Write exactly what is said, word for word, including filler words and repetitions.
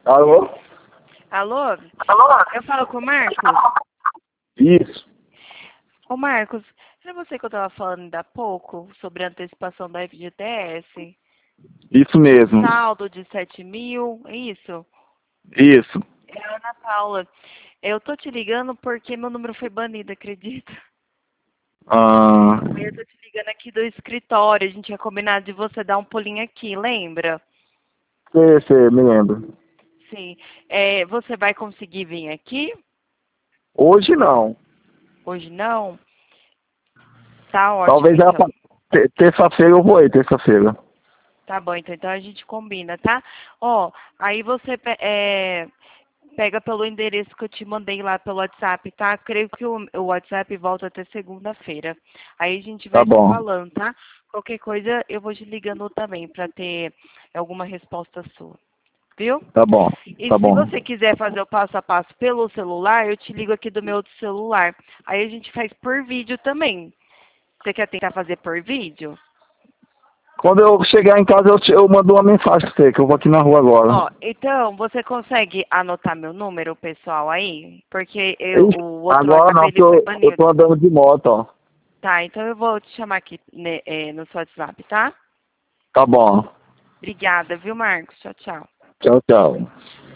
Alô? Alô? Alô? Eu falo com o Marcos? Isso. Ô Marcos, era você que eu tava falando ainda há pouco sobre a antecipação da F G T S? Isso mesmo. Saldo de sete mil, é isso? Isso. É a Ana Paula. Eu tô te ligando porque meu número foi banido, acredita? Ah, Eu tô te ligando aqui do escritório. A gente tinha combinado de você dar um pulinho aqui, lembra? sei, sei, me lembro. Sim. É, você vai conseguir vir aqui? Hoje não. Hoje não? Tá ótimo, Talvez ela então. fa- te- terça-feira eu vou aí, terça-feira. Tá bom, então, então a gente combina, tá? Ó, aí você pe- é, pega pelo endereço que eu te mandei lá pelo WhatsApp, tá? Creio que o, o WhatsApp volta até segunda-feira. Aí a gente Tá vai se bom. falando, tá? Qualquer coisa eu vou te ligando também pra ter alguma resposta sua, viu? Tá bom. E Tá se bom. você quiser fazer o passo a passo pelo celular, eu te ligo aqui do meu outro celular. Aí a gente faz por vídeo também. Você quer tentar fazer por vídeo? Quando eu chegar em casa, eu, te- eu mando uma mensagem pra você, que eu vou aqui na rua agora. Ó, então, você consegue anotar meu número, pessoal, aí? Porque eu, Ixi, o outro agora WhatsApp, não, ele porque foi eu, eu tô banido. andando de moto, ó. Tá, então eu vou te chamar aqui né, é, no seu WhatsApp, tá? Tá bom. Obrigada, viu, Marcos? Tchau, tchau. Tchau, tchau.